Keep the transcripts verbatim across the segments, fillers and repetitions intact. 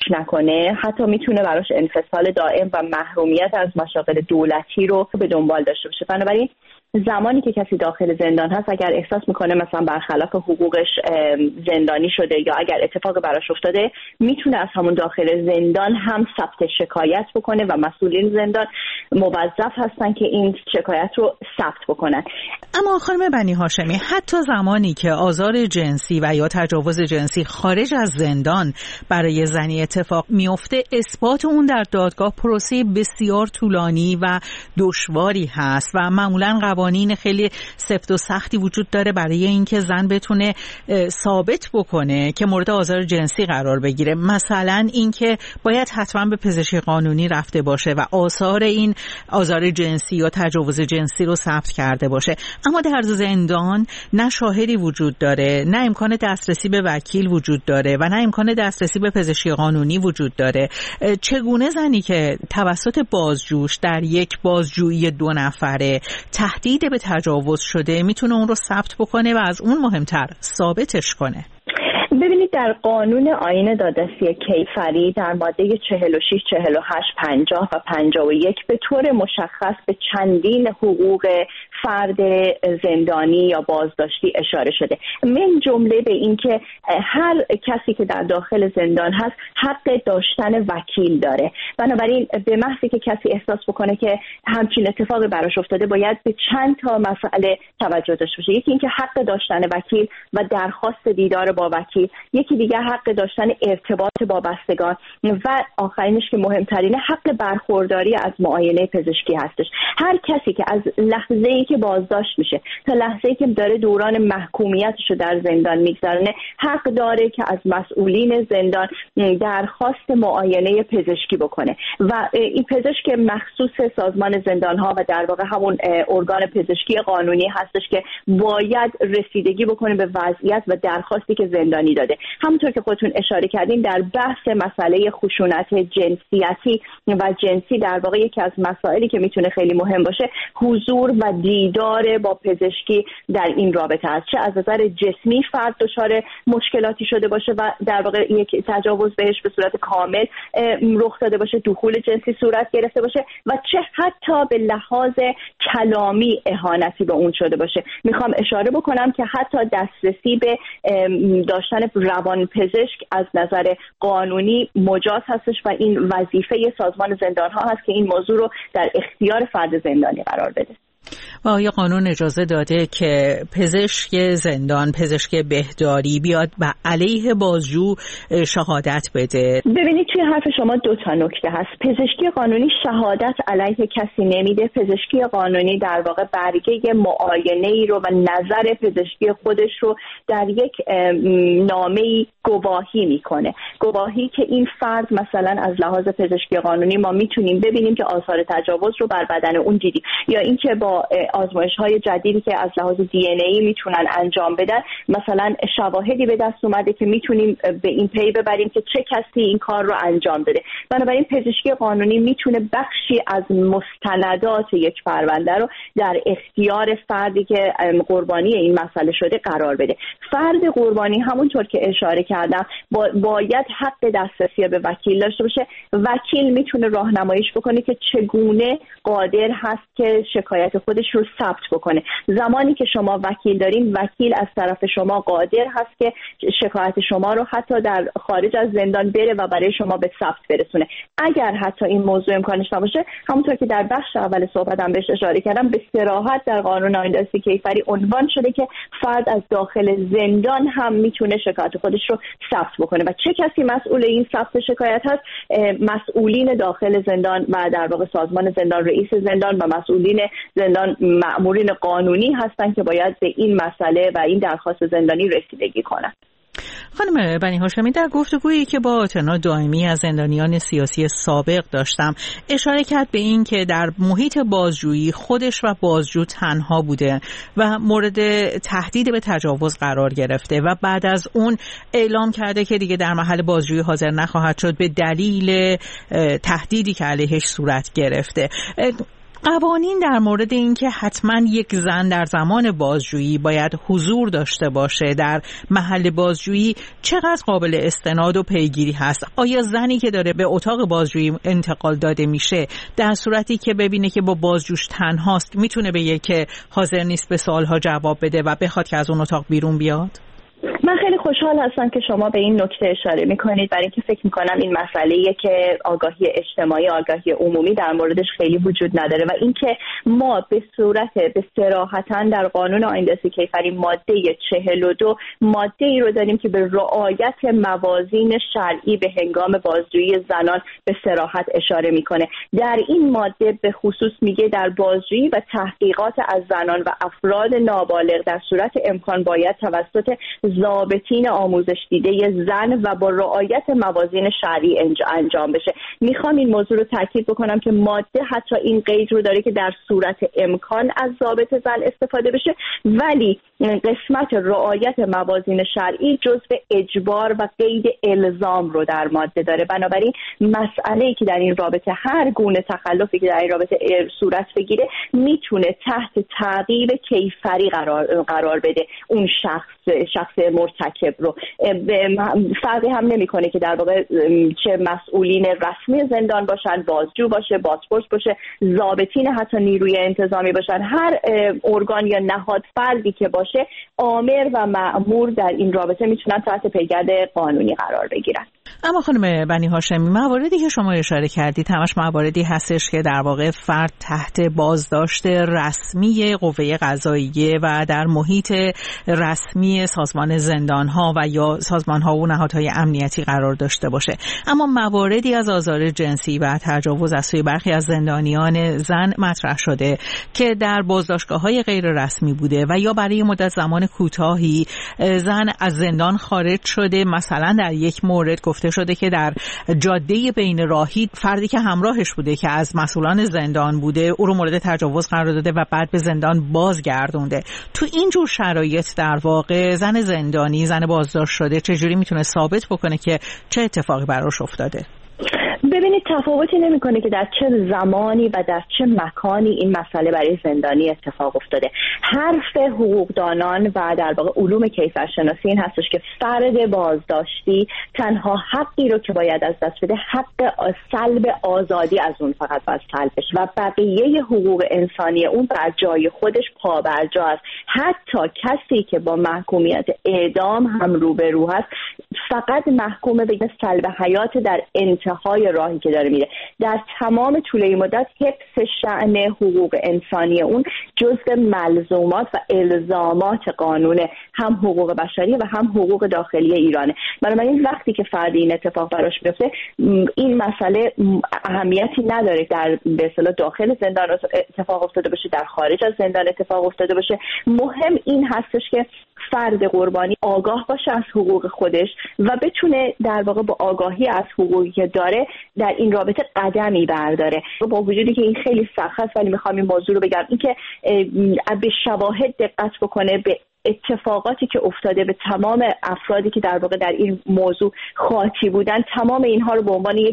نکنه حتی میتونه براش انفصال دائم و محرومیت از مشاغل دولتی رو به دنبال داشته باشه. بنابراین زمانی که کسی داخل زندان هست اگر احساس میکنه مثلا برخلاف حقوقش زندانی شده یا اگر اتفاق براش افتاده میتونه از همون داخل زندان هم ثبت شکایت بکنه و مسئولین زندان موظف هستن که این شکایت رو ثبت بکنن. اما خانم بنی هاشمی حتی زمانی که آزار جنسی و یا تجاوز جنسی خارج از زندان برای زنی اتفاق میفته اثبات اون در دادگاه پروسه بسیار طولانی و دشواری هست و معمولاً قوانین خیلی سفت و سختی وجود داره برای اینکه زن بتونه ثابت بکنه که مورد آزار جنسی قرار بگیره. مثلا اینکه باید حتما به پزشکی قانونی رفته باشه و آثار این آزار جنسی یا تجاوز جنسی رو ثبت کرده باشه. اما در زندان نه شاهدی وجود داره، نه امکان دسترسی به وکیل وجود داره و نه امکان دسترسی به پزشکی قانونی وجود داره. چگونه زنی که توسط بازجوش در یک بازجویی دو نفره تهدید به تجاوز شده میتونه اون رو ثبت بکنه و از اون مهمتر ثابتش کنه؟ ببینید در قانون آیین دادرسی کیفری در ماده چهل و شش، چهل و هشت، پنجاه و پنجاه و یک به طور مشخص به چندین حقوق فرد زندانی یا بازداشتی اشاره شده، من جمله به این که هر کسی که در داخل زندان هست حق داشتن وکیل داره. بنابراین به محضی که کسی احساس بکنه که همچین اتفاقی براش افتاده باید به چند تا مسئله توجه داشته باشه. یکی اینکه حق داشتن وکیل و درخواست دیدار با وکیل، یکی دیگه حق داشتن ارتباط با بستگان و آخرینش که مهمترینه حق برخورداری از معاینه پزشکی هستش. هر کسی که از لحظه‌ای که بازداشت میشه تا لحظه‌ای که داره دوران محکومیتش رو در زندان میگذرونه حق داره که از مسئولین زندان درخواست معاینه پزشکی بکنه و این پزشک مخصوص سازمان زندان‌ها و در واقع همون ارگان پزشکی قانونی هستش که باید رسیدگی بکنه به وضعیت و درخواستی که زندانی داده. همونطور که خودتون اشاره کردین در بحث مسئله خشونت جنسیتی و جنسی در واقع یکی از مسائلی که میتونه خیلی مهم باشه حضور و دیدار با پزشکی در این رابطه است. چه از نظر جسمی فرد دچار مشکلاتی شده باشه و در واقع یک تجاوز بهش به صورت کامل رخ داده باشه، دخول جنسی صورت گرفته باشه و چه حتی به لحاظ کلامی اهانتی به اون شده باشه. میخوام اشاره بکنم که حتی دسترسی به داشتن روان پزشک از نظر قانونی مجاز هستش و این وظیفه سازمان زندان ها هست که این موضوع رو در اختیار فرد زندانی قرار بده. و آیا قانون اجازه داده که پزشک زندان، پزشک بهداری بیاد و علیه بازجو شهادت بده؟ ببینید توی حرف شما دو تا نکته هست. پزشکی قانونی شهادت علیه کسی نمیده. پزشکی قانونی در واقع برگه معاینه‌ای رو و نظر پزشکی خودش رو در یک نامه‌ای گواهی میکنه. گواهی که این فرد مثلا از لحاظ پزشکی قانونی ما میتونیم ببینیم که آثار تجاوز رو بر بدن اون دیدیم یا اینکه با آزمایش‌های جدیدی که از لحاظ دی ان ای میتونن انجام بدن مثلا شواهدی به دست اومده که میتونیم به این پی ببریم که چه کسی این کار رو انجام داده. بنابراین پزشکی قانونی میتونه بخشی از مستندات یک پرونده رو در اختیار فردی که قربانی این مسئله شده قرار بده. فرد قربانی همونطور که اشاره کردم باید حق دسترسی به وکیل داشته باشه. وکیل میتونه راهنماییش بکنه که چگونه قادر هست که شکایت خودش رو ثبت بکنه. زمانی که شما وکیل دارین وکیل از طرف شما قادر هست که شکایت شما رو حتی در خارج از زندان بره و برای شما به ثبت برسونه. اگر حتی این موضوع امکانش نباشه همونطور که در بخش اول صحبتم بهش اشاره کردم به صراحت در قانون آیین دادرسی کیفری عنوان شده که فرد از داخل زندان هم میتونه شکایت خودش رو ثبت بکنه و چه کسی مسئول این ثبت شکایت هست؟ مسئولین داخل زندان و در واقع سازمان زندان، رئیس زندان و مسئولین زندان مأمورین قانونی هستند که باید به این مسئله و این درخواست زندانی رسیدگی کنند. خانم بنی هاشمی در گفتگویی که با آتنا دائمی از زندانیان سیاسی سابق داشتم اشاره کرد به این که در محیط بازجویی خودش و بازجو تنها بوده و مورد تهدید به تجاوز قرار گرفته و بعد از اون اعلام کرده که دیگه در محل بازجویی حاضر نخواهد شد به دلیل تهدیدی که علیهش صورت گرفته. قوانین در مورد این که حتما یک زن در زمان بازجویی باید حضور داشته باشه در محل بازجویی چقدر قابل استناد و پیگیری هست؟ آیا زنی که داره به اتاق بازجویی انتقال داده میشه در صورتی که ببینه که با بازجوش تنهاست میتونه بگه که حاضر نیست به سوالها جواب بده و بخواد که از اون اتاق بیرون بیاد؟ من خیلی خوشحال هستم که شما به این نکته اشاره میکنید، برای اینکه فکر میکنم این مسئله‌ایه که آگاهی اجتماعی، آگاهی عمومی در موردش خیلی وجود نداره و اینکه ما به صورت به صراحتاً در قانون آیین دستی کیفری ماده چهل و دو ماده ای رو داریم که به رعایت موازین شرعی به هنگام بازجویی زنان به صراحت اشاره میکنه. در این ماده به خصوص میگه در بازجویی و تحقیقات از زنان و افراد نابالغ در صورت امکان باید توسط ضابطین آموزش دیده زن و با رعایت موازین شرعی انجام بشه. میخوام این موضوع رو تاکید بکنم که ماده حتی این قید رو داره که در صورت امکان از ضابط زن استفاده بشه، ولی قسمت رعایت موازین شرعی جزء اجبار و قید الزام رو در ماده داره. بنابراین مسئله‌ای که در این رابطه هر گونه تخلفی که در این رابطه صورت بگیره میتونه تحت تعقیب کیفری قرار قرار بده اون شخص شخص مرتکب رو. فرقی هم نمیکنه که در واقع چه مسئولین رسمی زندان باشن، بازجو باشه، بازپرس باشه، ضابطین حتی نیروی انتظامی باشن، هر ارگان یا نهاد فردی که باشه آمر و مأمور در این رابطه میتونن تحت پیگرد قانونی قرار بگیرن. اما خانم بنی هاشمی، مواردی که شما اشاره کردید همش مواردی هستش که در واقع فرد تحت بازداشت رسمی قوه قضاییه و در محیط رسمی سازمان زندان‌ها و یا سازمان‌ها و نهادهای امنیتی قرار داشته باشه. اما مواردی از آزار جنسی و تجاوز از سوی برخی از زندانیان زن مطرح شده که در بازداشتگاه‌های غیر رسمی بوده و یا برای مدت زمان کوتاهی زن از زندان خارج شده. مثلا در یک مورد گفته شده که در جاده بین راهی فردی که همراهش بوده که از مسئولان زندان بوده او رو مورد تجاوز قرار داده و بعد به زندان بازگردونده. تو این جور شرایط در واقع زن زندانی، زن بازداشت شده چجوری میتونه ثابت بکنه که چه اتفاقی براش افتاده؟ ببینید تفاوتی نمیکنه که در چه زمانی و در چه مکانی این مسئله برای زندانی اتفاق افتاده. حرف حقوقدانان و در واقع علوم کیفرشناسی این هستش که فرد بازداشتی تنها حقی رو که باید از دست بده حق سلب آزادی از اون فقط باید سلب بشه و بقیه حقوق انسانی اون بر جای خودش پابرجا است. حتی کسی که با محکومیت اعدام هم روبرو هست فقط محکوم به سلب حیات در انتهای راهی که داره میره. در تمام طول این مدت حفظ شأن حقوق انسانی اون جزء ملزومات و الزامات قانون هم حقوق بشری و هم حقوق داخلی ایرانه. بنابراین وقتی که فرد این اتفاق براش بیفته این مسئله اهمیتی نداره در به اصطلاح داخل زندان اتفاق افتاده باشه، در خارج از زندان اتفاق افتاده باشه. مهم این هستش که فرد قربانی آگاه باشه از حقوق خودش و بتونه در واقع با آگاهی از حقوقی که داره در این رابطه قدمی برداره. با وجودی که این خیلی سخت است ولی میخوام این موضوع رو بگم، این که به شواهد دقت بکنه، به اتفاقاتی که افتاده، به تمام افرادی که در واقع در این موضوع خاطی بودن، تمام اینها رو به عنوان یک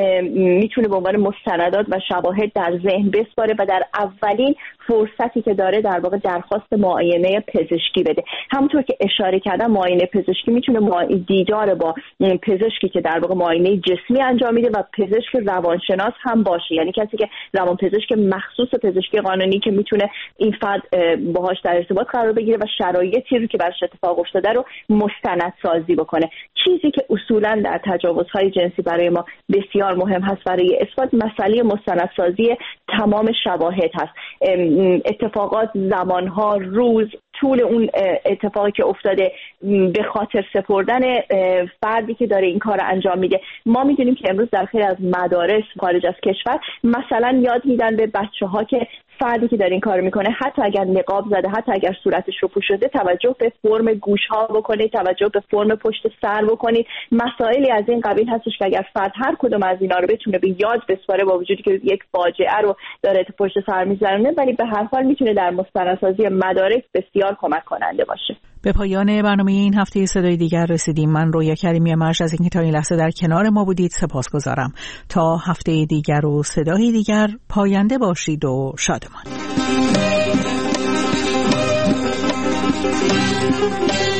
میتونه به عنوان مستندات و شواهد در ذهن بسپاره و در اولین فرصتی که داره در واقع درخواست معاینه پزشکی بده. همونطور که اشاره کردم معاینه پزشکی میتونه دیدار با پزشکی که در واقع معاینه جسمی انجام میده و پزشک روانشناس هم باشه، یعنی کسی که روانپزشک مخصوص پزشکی قانونی که میتونه این فرد باهاش در ارتباط قرار بگیره و شرایطی رو که براش اتفاق افتاده رو مستند سازی بکنه. چیزی که اصولا در تجاوزهای جنسی برای ما بسیار مهم هست برای اثبات مسئله مستندسازی تمام شواهد هست. اتفاقات، زمانها، روز، طول اون اتفاقی که افتاده، به خاطر سپردن فردی که داره این کار انجام میده. ما میدونیم که امروز در خیلی از مدارس خارج از کشور مثلا یاد میدن به بچه‌ها که فردی که داره این کار میکنه حتی اگر نقاب زده، حتی اگر صورتش رو پوشیده، توجه به فرم گوش‌ها بکنید، توجه به فرم پشت سر بکنید. مسائلی از این قبیل هستش که اگر فرد هر کدوم از اینا رو بتونه به یاد بسپاره، با وجودی که یک فاجعه رو داره پشت سر میذاره، ولی به هر حال میتونه در مستندسازی مدارک بسیار کمک کننده باشه. به پایان برنامه این هفته صدای دیگر رسیدیم. من رویا کریمی مرج از اینکه تا این لحظه در کنار ما بودید سپاسگزارم. تا هفته دیگر و صدای دیگر، پاینده باشید و شادمان.